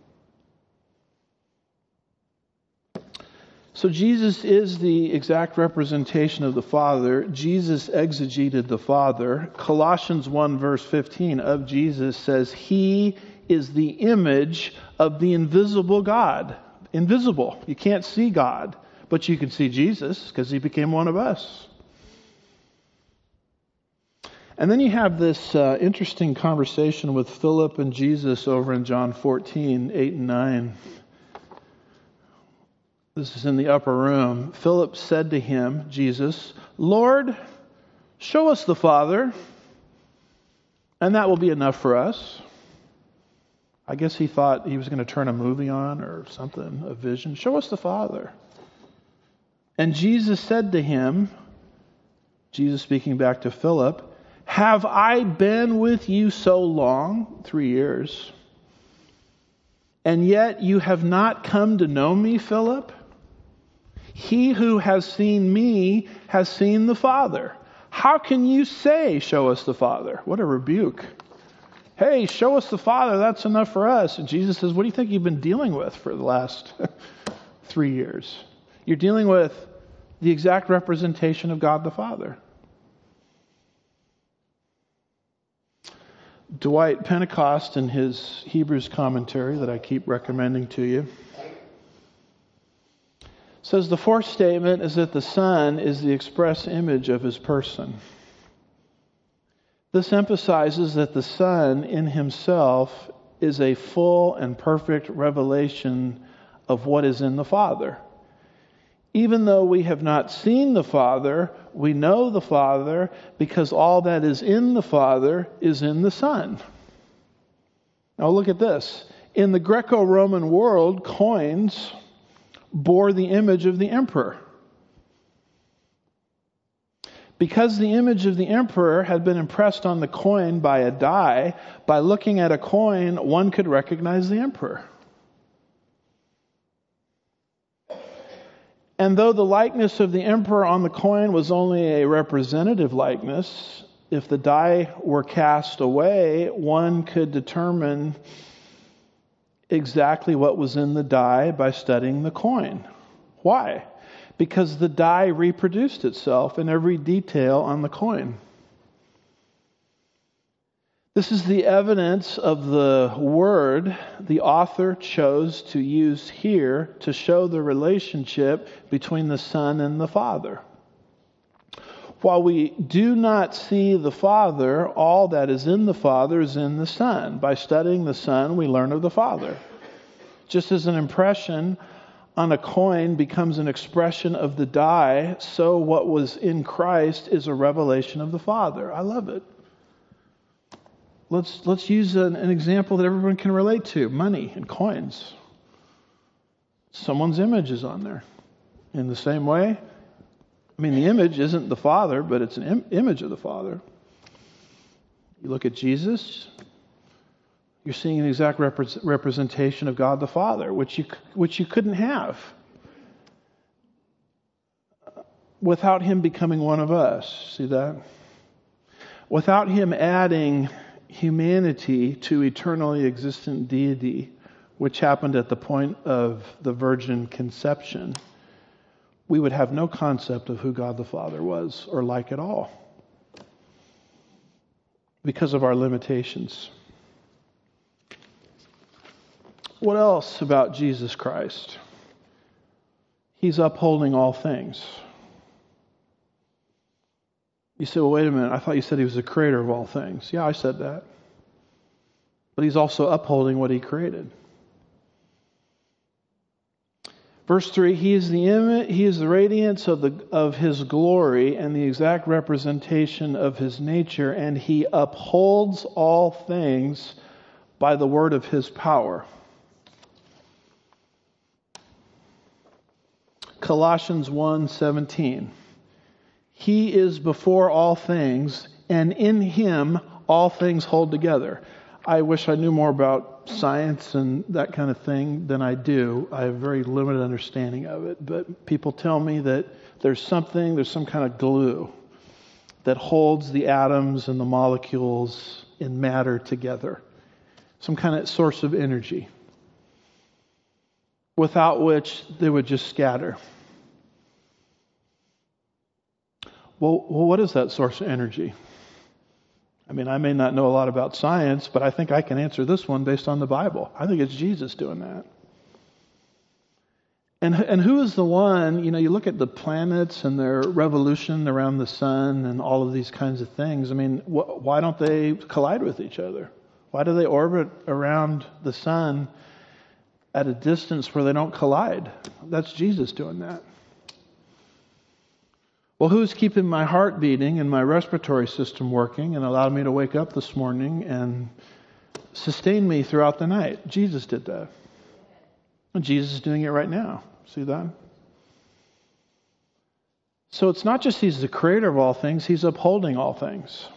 So Jesus is the exact representation of the Father. Jesus exegeted the Father. Colossians one verse fifteen of Jesus says, He is the image of the invisible God. Invisible. You can't see God, but you can see Jesus because He became one of us. And then you have this uh, interesting conversation with Philip and Jesus over in John fourteen, eight and nine. This is in the upper room. Philip said to him, Jesus, Lord, show us the Father, and that will be enough for us. I guess he thought he was going to turn a movie on or something, a vision. Show us the Father. And Jesus said to him, Jesus speaking back to Philip, have I been with you so long? Three years. And yet you have not come to know me, Philip? He who has seen me has seen the Father. How can you say, show us the Father? What a rebuke. Hey, show us the Father, that's enough for us. And Jesus says, what do you think you've been dealing with for the last three years? You're dealing with the exact representation of God the Father. Dwight Pentecost, in his Hebrews commentary that I keep recommending to you, says the fourth statement is that the Son is the express image of His person. This emphasizes that the Son in Himself is a full and perfect revelation of what is in the Father. Even though we have not seen the Father, we know the Father because all that is in the Father is in the Son. Now look at this. In the Greco-Roman world, coins bore the image of the emperor. Because the image of the emperor had been impressed on the coin by a die, by looking at a coin, one could recognize the emperor. And though the likeness of the emperor on the coin was only a representative likeness, if the die were cast away, one could determine exactly what was in the die by studying the coin. Why? Because the die reproduced itself in every detail on the coin. This is the evidence of the word the author chose to use here to show the relationship between the Son and the Father. While we do not see the Father, all that is in the Father is in the Son. By studying the Son, we learn of the Father. Just as an impression on a coin becomes an expression of the die, so what was in Christ is a revelation of the Father. I love it. Let's let's use an, an example that everyone can relate to. Money and coins. Someone's image is on there. In the same way, I mean, the image isn't the Father, but it's an im- image of the Father. You look at Jesus, you're seeing an exact repre- representation of God the Father, which you which you couldn't have without Him becoming one of us. See that? Without Him adding humanity to eternally existent deity, which happened at the point of the virgin conception, we would have no concept of who God the Father was or like at all because of our limitations. What else about Jesus Christ? He's upholding all things. You say, well, wait a minute, I thought you said He was the creator of all things. Yeah, I said that. But He's also upholding what He created. Verse three, He is the image, He is the radiance of the of His glory and the exact representation of His nature, and He upholds all things by the word of His power. Colossians one seventeen. He is before all things, and in Him all things hold together. I wish I knew more about science and that kind of thing than I do. I have a very limited understanding of it. But people tell me that there's something, there's some kind of glue that holds the atoms and the molecules in matter together. Some kind of source of energy, without which they would just scatter. Well, well, what is that source of energy? I mean, I may not know a lot about science, but I think I can answer this one based on the Bible. I think it's Jesus doing that. And and who is the one, you know, you look at the planets and their revolution around the sun and all of these kinds of things. I mean, wh- why don't they collide with each other? Why do they orbit around the sun at a distance where they don't collide? That's Jesus doing that. Well, who's keeping my heart beating and my respiratory system working and allowed me to wake up this morning and sustain me throughout the night? Jesus did that. And Jesus is doing it right now. See that? So it's not just He's the creator of all things, He's upholding all things.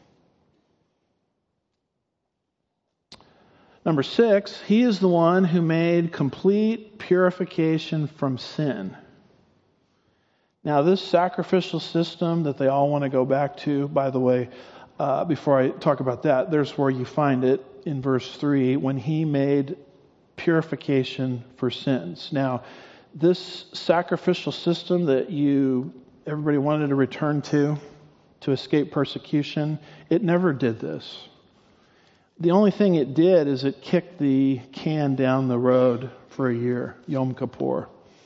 Number six, He is the one who made complete purification from sin. Now, this sacrificial system that they all want to go back to, by the way, uh, before I talk about that, there's where you find it in verse three, when He made purification for sins. Now, this sacrificial system that you everybody wanted to return to, to escape persecution, it never did this. The only thing it did is it kicked the can down the road for a year, Yom Kippur.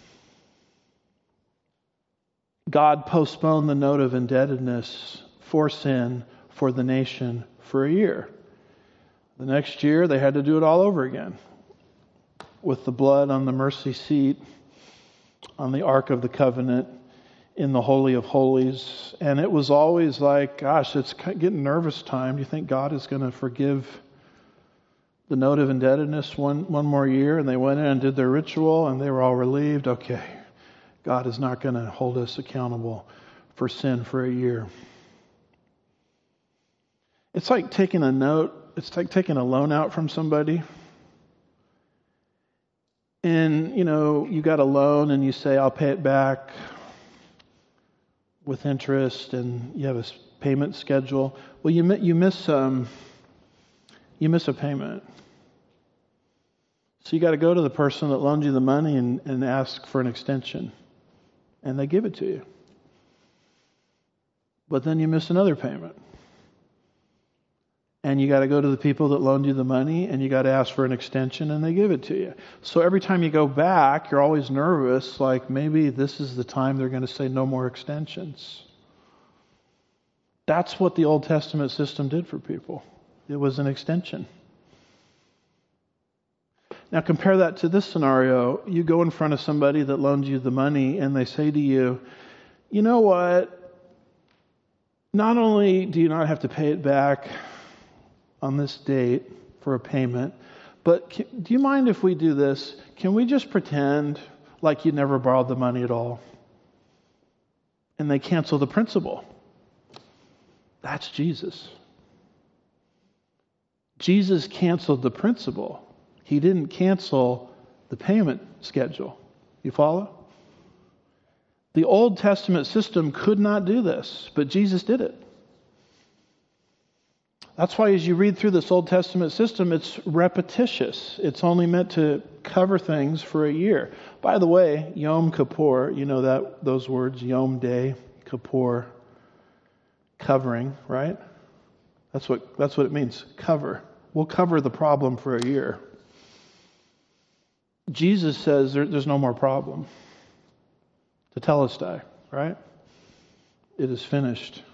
God postponed the note of indebtedness for sin for the nation for a year. The next year, they had to do it all over again with the blood on the mercy seat, on the Ark of the Covenant, in the Holy of Holies. And it was always like, gosh, it's getting nervous time. Do you think God is going to forgive the note of indebtedness one, one more year, and they went in and did their ritual, and they were all relieved. Okay, God is not going to hold us accountable for sin for a year. It's like taking a note, it's like taking a loan out from somebody. And, you know, you got a loan and you say, I'll pay it back with interest, and you have a payment schedule. Well, you you miss um, you miss a payment. So you got to go to the person that loaned you the money and, and ask for an extension. And they give it to you. But then you miss another payment. And you got to go to the people that loaned you the money, and you got to ask for an extension, and they give it to you. So every time you go back, you're always nervous, like maybe this is the time they're going to say no more extensions. That's what the Old Testament system did for people. It was an extension. Now compare that to this scenario. You go in front of somebody that loaned you the money, and they say to you, you know what? Not only do you not have to pay it back on this date for a payment, but can, do you mind if we do this? Can we just pretend like you never borrowed the money at all? And they cancel the principal. That's Jesus. Jesus canceled the principal. He didn't cancel the payment schedule. You follow? The Old Testament system could not do this, but Jesus did it. That's why as you read through this Old Testament system, it's repetitious. It's only meant to cover things for a year. By the way, Yom Kippur, you know that those words, Yom Day, Kippur, covering, right? That's what that's what it means, cover. We'll cover the problem for a year. Jesus says there, there's no more problem. Tetelestai, right? It is finished.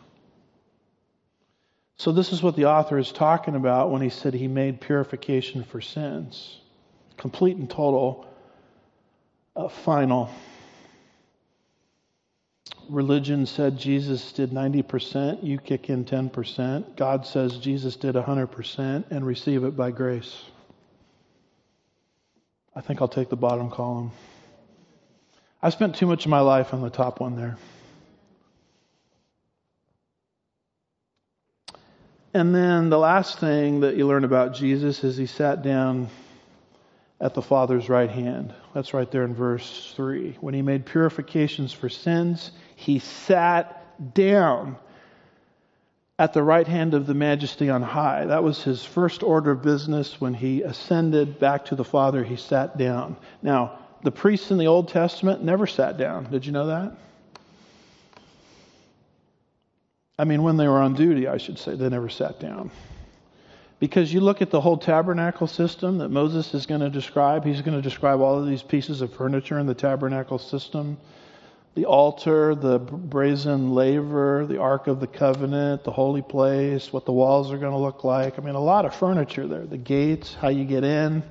So this is what the author is talking about when he said he made purification for sins. Complete and total, uh, final. Religion said Jesus did ninety percent, you kick in ten percent. God says Jesus did one hundred percent and receive it by grace. I think I'll take the bottom column. I spent too much of my life on the top one there. And then the last thing that you learn about Jesus is he sat down at the Father's right hand. That's right there in verse three. When he made purifications for sins, he sat down at the right hand of the Majesty on high. That was his first order of business. When he ascended back to the Father, he sat down. Now, the priests in the Old Testament never sat down. Did you know that? I mean, when they were on duty, I should say, they never sat down. Because you look at the whole tabernacle system that Moses is going to describe. He's going to describe all of these pieces of furniture in the tabernacle system. The altar, the brazen laver, the Ark of the Covenant, the holy place, what the walls are going to look like. I mean, a lot of furniture there. The gates, how you get in.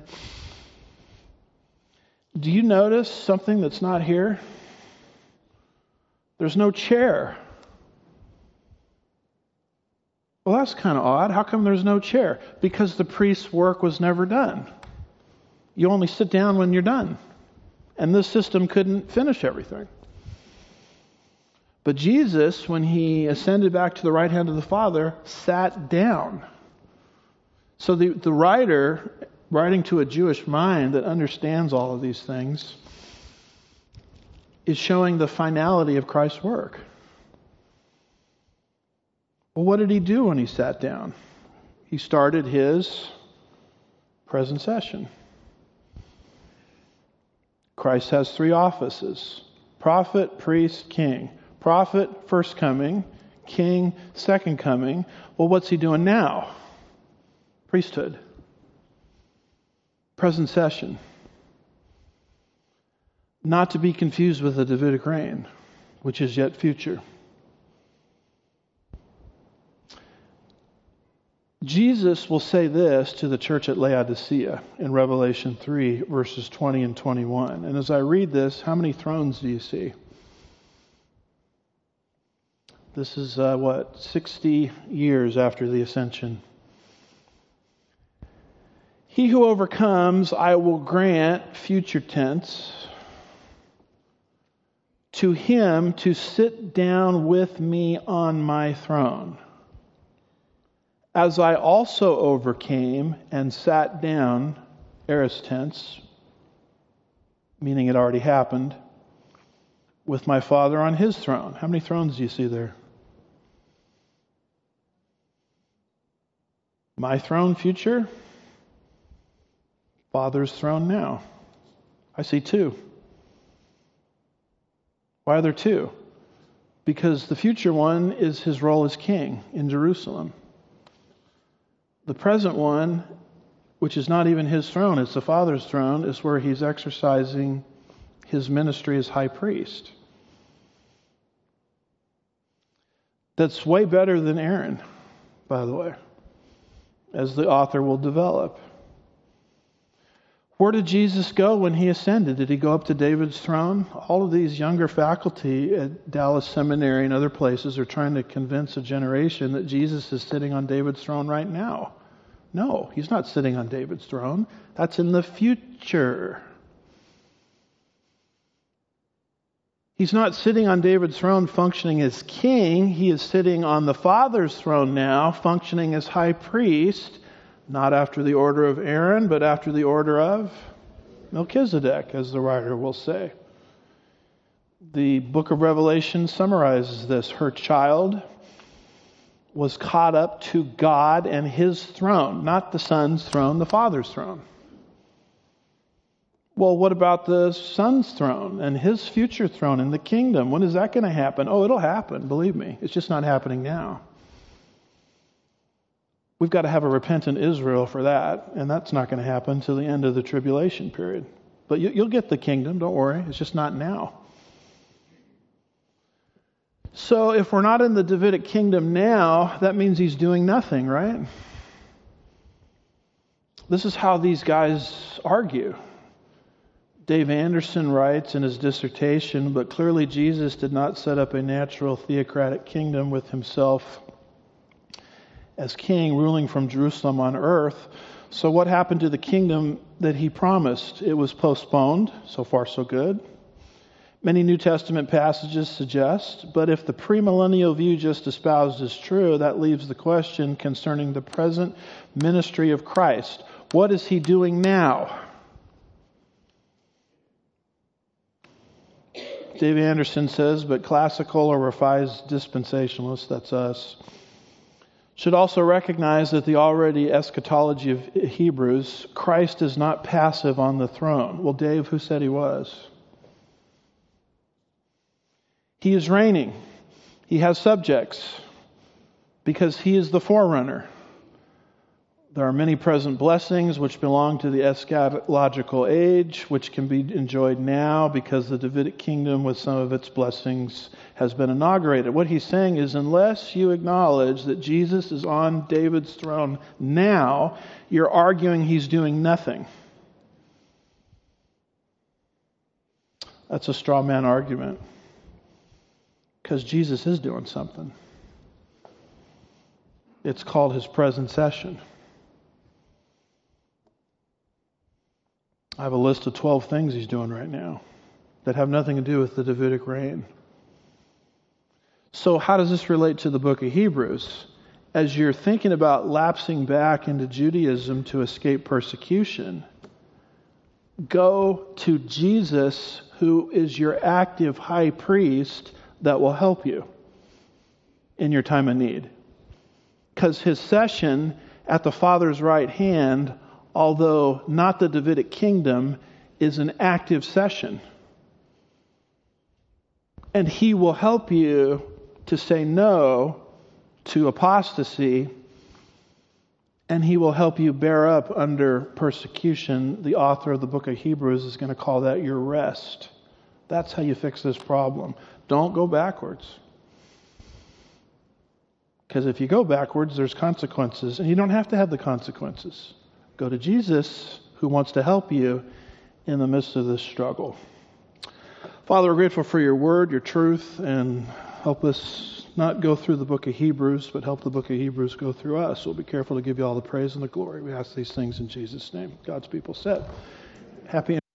Do you notice something that's not here? There's no chair. Well, that's kind of odd. How come there's no chair? Because the priest's work was never done. You only sit down when you're done. And this system couldn't finish everything. But Jesus, when he ascended back to the right hand of the Father, sat down. So the, the writer, writing to a Jewish mind that understands all of these things, is showing the finality of Christ's work. Well, what did he do when he sat down? He started his present session. Christ has three offices: prophet, priest, king. Prophet, first coming. King, second coming. Well, what's he doing now? Priesthood. Present session. Not to be confused with the Davidic reign, which is yet future. Jesus will say this to the church at Laodicea in Revelation three, verses twenty and twenty-one. And as I read this, how many thrones do you see? This is, uh, what, sixty years after the ascension. He who overcomes, I will grant, future tense, to him to sit down with me on my throne, as I also overcame and sat down, aorist tense, meaning it already happened, with my Father on his throne. How many thrones do you see there? My throne, future. Father's throne now. I see two. Why are there two? Because the future one is his role as king in Jerusalem. The present one, which is not even his throne, it's the Father's throne, is where he's exercising his ministry as high priest. That's way better than Aaron, by the way, as the author will develop. Where did Jesus go when he ascended? Did he go up to David's throne? All of these younger faculty at Dallas Seminary and other places are trying to convince a generation that Jesus is sitting on David's throne right now. No, he's not sitting on David's throne. That's in the future. He's not sitting on David's throne functioning as king. He is sitting on the Father's throne now, functioning as high priest. Not after the order of Aaron, but after the order of Melchizedek, as the writer will say. The book of Revelation summarizes this. Her child was caught up to God and his throne, not the Son's throne, the Father's throne. Well, what about the Son's throne and his future throne in the kingdom? When is that going to happen? Oh, it'll happen, believe me. It's just not happening now. We've got to have a repentant Israel for that, and that's not going to happen until the end of the tribulation period. But you, you'll get the kingdom, don't worry. It's just not now. So if we're not in the Davidic kingdom now, that means he's doing nothing, right? This is how these guys argue. Dave Anderson writes in his dissertation, but clearly Jesus did not set up a natural theocratic kingdom with himself as king ruling from Jerusalem on earth. So what happened to the kingdom that he promised? It was postponed. So far, so good. Many New Testament passages suggest, but if the premillennial view just espoused is true, that leaves the question concerning the present ministry of Christ. What is he doing now? Dave Anderson says, but classical or revised dispensationalists, that's us, should also recognize that the already eschatology of Hebrews, Christ is not passive on the throne. Well, Dave, who said he was? He is reigning. He has subjects because he is the forerunner. There are many present blessings which belong to the eschatological age, which can be enjoyed now because the Davidic kingdom with some of its blessings has been inaugurated. What he's saying is, unless you acknowledge that Jesus is on David's throne now, you're arguing he's doing nothing. That's a straw man argument. Because Jesus is doing something. It's called his present session. I have a list of twelve things he's doing right now that have nothing to do with the Davidic reign. So how does this relate to the book of Hebrews? As you're thinking about lapsing back into Judaism to escape persecution, go to Jesus, who is your active high priest that will help you in your time of need. Because his session at the Father's right hand, although not the Davidic kingdom, is an active session. And he will help you to say no to apostasy, and he will help you bear up under persecution. The author of the book of Hebrews is going to call that your rest. That's how you fix this problem. Don't go backwards. Because if you go backwards, there's consequences, and you don't have to have the consequences. Go to Jesus, who wants to help you in the midst of this struggle. Father, we're grateful for your word, your truth, and help us not go through the book of Hebrews, but help the book of Hebrews go through us. We'll be careful to give you all the praise and the glory. We ask these things in Jesus' name. God's people said. Happy